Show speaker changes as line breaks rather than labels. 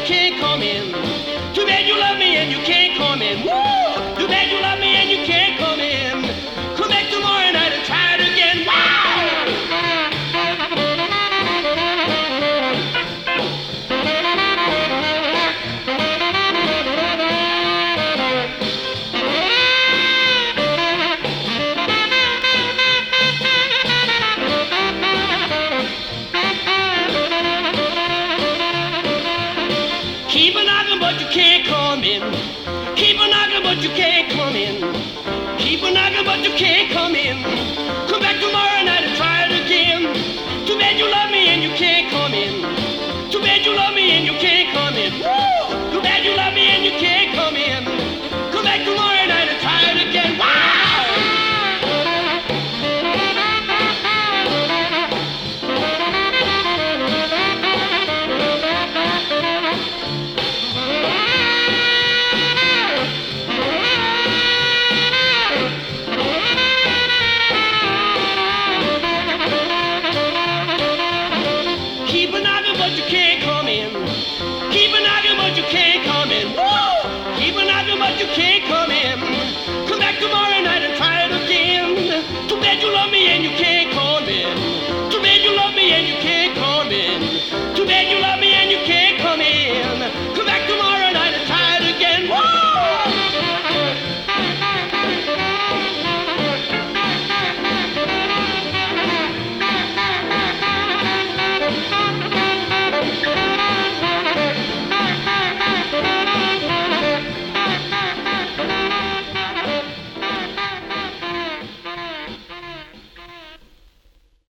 can't come in. Too bad you love me and you can't come in. Woo! Too bad you love me and you can't come in. Come back tomorrow night and try it again. Keep a knocking, but you can't come in. Keep a knocking, but you can't come in. Keep a knocking, but you can't come in. Come back tomorrow night and try it again. Too bad you love me and you can't come in. Too bad you love me and you can't.